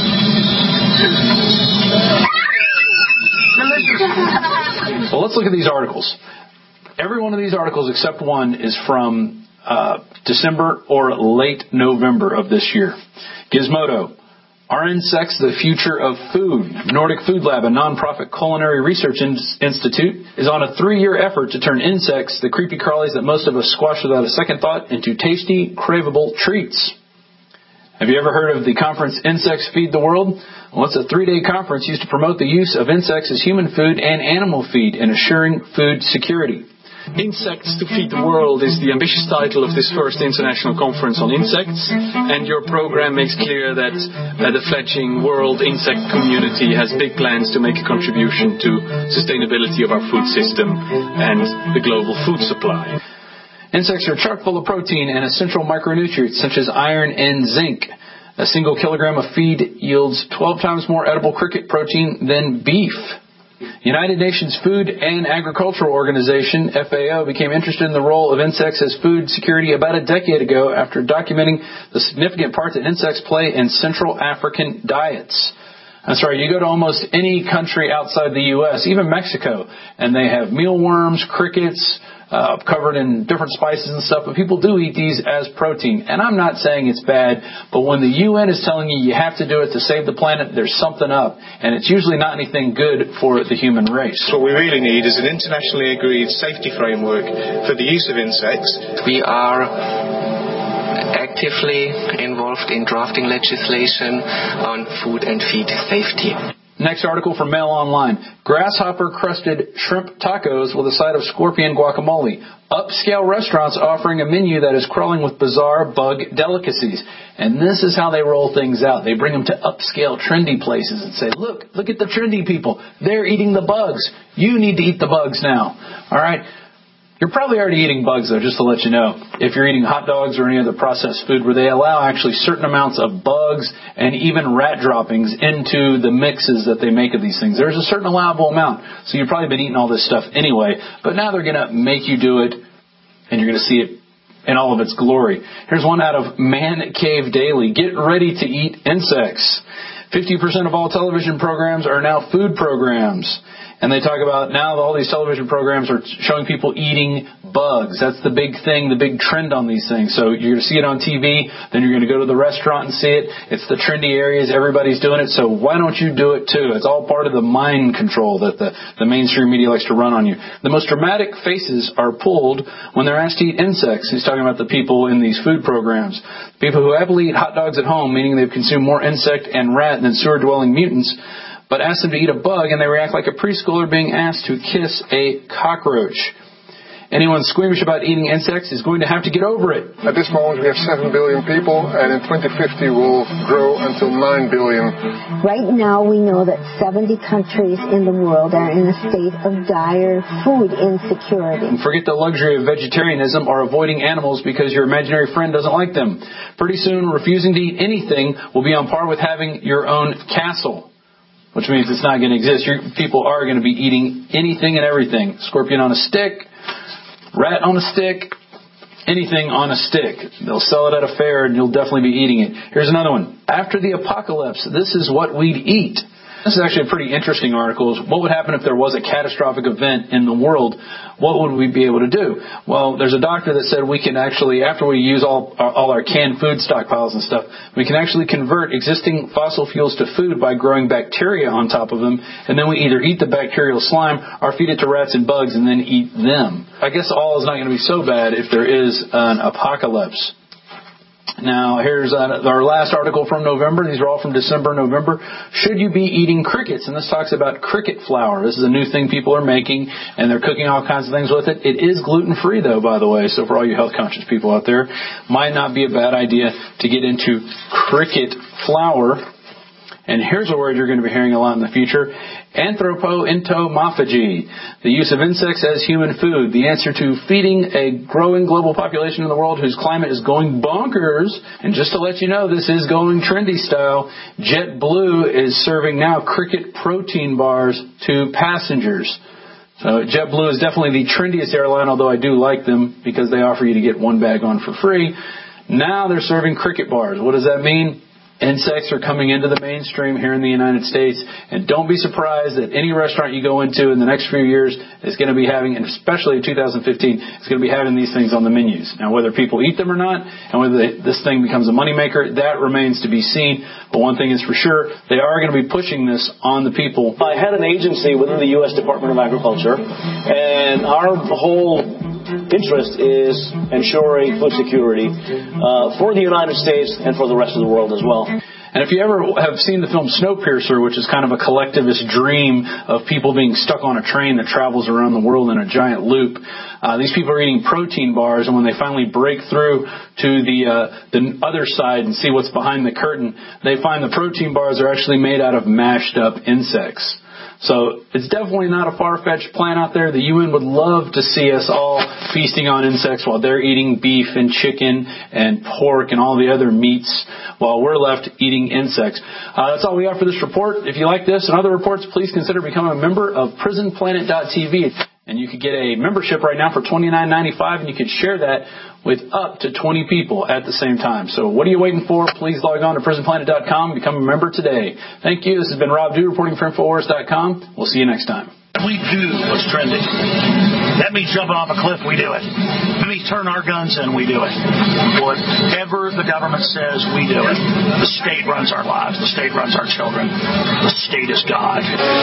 Well, let's look at these articles. Every one of these articles except one is from December or late November of this year. Gizmodo. Are insects the future of food? Nordic Food Lab, a nonprofit culinary research institute, is on a 3-year effort to turn insects, the creepy crawlies that most of us squash without a second thought, into tasty, craveable treats. Have you ever heard of the conference Insects Feed the World? Well, it's a 3-day conference used to promote the use of insects as human food and animal feed and assuring food security. Insects to Feed the World is the ambitious title of this first international conference on insects, and your program makes clear that the fledgling world insect community has big plans to make a contribution to sustainability of our food system and the global food supply. Insects are chock full of protein and essential micronutrients such as iron and zinc. A single kilogram of feed yields 12 times more edible cricket protein than beef. United Nations Food and Agricultural Organization, FAO, became interested in the role of insects as food security about a decade ago after documenting the significant part that insects play in Central African diets. That's right, you go to almost any country outside the U.S., even Mexico, and they have mealworms, crickets, covered in different spices and stuff, but people do eat these as protein. And I'm not saying it's bad, but when the UN is telling you have to do it to save the planet, there's something up. And it's usually not anything good for the human race. What we really need is an internationally agreed safety framework for the use of insects. We are actively involved in drafting legislation on food and feed safety. Next article from Mail Online. Grasshopper-crusted shrimp tacos with a side of scorpion guacamole. Upscale restaurants offering a menu that is crawling with bizarre bug delicacies. And this is how they roll things out. They bring them to upscale, trendy places and say, look at the trendy people. They're eating the bugs. You need to eat the bugs now. All right? You're probably already eating bugs, though, just to let you know. If you're eating hot dogs or any other processed food where they allow actually certain amounts of bugs and even rat droppings into the mixes that they make of these things. There's a certain allowable amount. So you've probably been eating all this stuff anyway. But now they're going to make you do it, and you're going to see it in all of its glory. Here's one out of Man Cave Daily. Get ready to eat insects. 50% of all television programs are now food programs. And they talk about now all these television programs are showing people eating bugs. That's the big thing, the big trend on these things. So you're going to see it on TV, then you're going to go to the restaurant and see it. It's the trendy areas. Everybody's doing it. So why don't you do it too? It's all part of the mind control that the mainstream media likes to run on you. The most dramatic faces are pulled when they're asked to eat insects. He's talking about the people in these food programs. People who happily eat hot dogs at home, meaning they've consumed more insect and rat than sewer-dwelling mutants, but ask them to eat a bug, and they react like a preschooler being asked to kiss a cockroach. Anyone squeamish about eating insects is going to have to get over it. At this moment, we have 7 billion people, and in 2050 we'll grow until 9 billion. Right now, we know that 70 countries in the world are in a state of dire food insecurity. And forget the luxury of vegetarianism or avoiding animals because your imaginary friend doesn't like them. Pretty soon, refusing to eat anything will be on par with having your own castle, which means it's not going to exist. People are going to be eating anything and everything. Scorpion on a stick, rat on a stick, anything on a stick. They'll sell it at a fair and you'll definitely be eating it. Here's another one. After the apocalypse, this is what we'd eat. This is actually a pretty interesting article. What would happen if there was a catastrophic event in the world? What would we be able to do? Well, there's a doctor that said we can actually, after we use all our canned food stockpiles and stuff, we can actually convert existing fossil fuels to food by growing bacteria on top of them, and then we either eat the bacterial slime or feed it to rats and bugs and then eat them. I guess all is not going to be so bad if there is an apocalypse. Now, here's our last article from November. These are all from December, November. Should you be eating crickets? And this talks about cricket flour. This is a new thing people are making, and they're cooking all kinds of things with it. It is gluten-free, though, by the way. So for all you health-conscious people out there, might not be a bad idea to get into cricket flour. And here's a word you're going to be hearing a lot in the future. Anthropoentomophagy, the use of insects as human food. The answer to feeding a growing global population in the world whose climate is going bonkers. And just to let you know, this is going trendy style. JetBlue is serving now cricket protein bars to passengers. So JetBlue is definitely the trendiest airline, although I do like them because they offer you to get one bag on for free. Now they're serving cricket bars. What does that mean? Insects are coming into the mainstream here in the United States, and don't be surprised that any restaurant you go into in the next few years is going to be having, and especially in 2015, it's going to be having these things on the menus. Now, whether people eat them or not, and whether this thing becomes a moneymaker, that remains to be seen. But one thing is for sure, they are going to be pushing this on the people. I had an agency within the U.S. Department of Agriculture, and our whole interest is ensuring food security for the United States and for the rest of the world as well. And if you ever have seen the film Snowpiercer, which is kind of a collectivist dream of people being stuck on a train that travels around the world in a giant loop, these people are eating protein bars, and when they finally break through to the other side and see what's behind the curtain, they find the protein bars are actually made out of mashed up insects. So it's definitely not a far-fetched plan out there. The UN would love to see us all feasting on insects while they're eating beef and chicken and pork and all the other meats while we're left eating insects. That's all we have for this report. If you like this and other reports, please consider becoming a member of PrisonPlanet.tv. And you could get a membership right now for $29.95, and you could share that with up to 20 people at the same time. So what are you waiting for? Please log on to PrisonPlanet.com. Become a member today. Thank you. This has been Rob Dew reporting for Infowars.com. We'll see you next time. We do what's trending. That means jumping off a cliff, we do it. That means turn our guns in, we do it. Whatever the government says, we do it. The state runs our lives. The state runs our children. The state is God.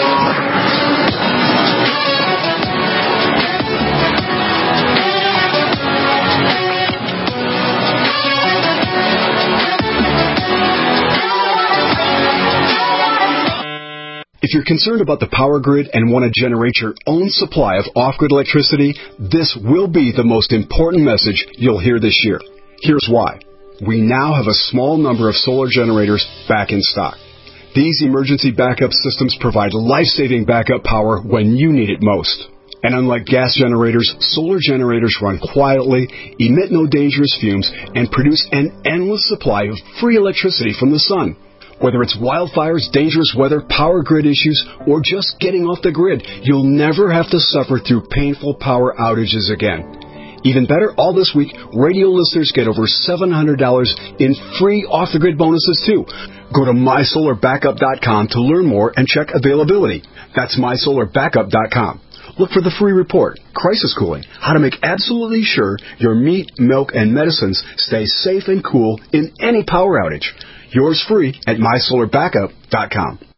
If you're concerned about the power grid and want to generate your own supply of off-grid electricity, this will be the most important message you'll hear this year. Here's why. We now have a small number of solar generators back in stock. These emergency backup systems provide life-saving backup power when you need it most. And unlike gas generators, solar generators run quietly, emit no dangerous fumes, and produce an endless supply of free electricity from the sun. Whether it's wildfires, dangerous weather, power grid issues, or just getting off the grid, you'll never have to suffer through painful power outages again. Even better, all this week, radio listeners get over $700 in free off-the-grid bonuses, too. Go to MySolarBackup.com to learn more and check availability. That's MySolarBackup.com. Look for the free report, Crisis Cooling, how to make absolutely sure your meat, milk, and medicines stay safe and cool in any power outage. Yours free at MySolarBackup.com.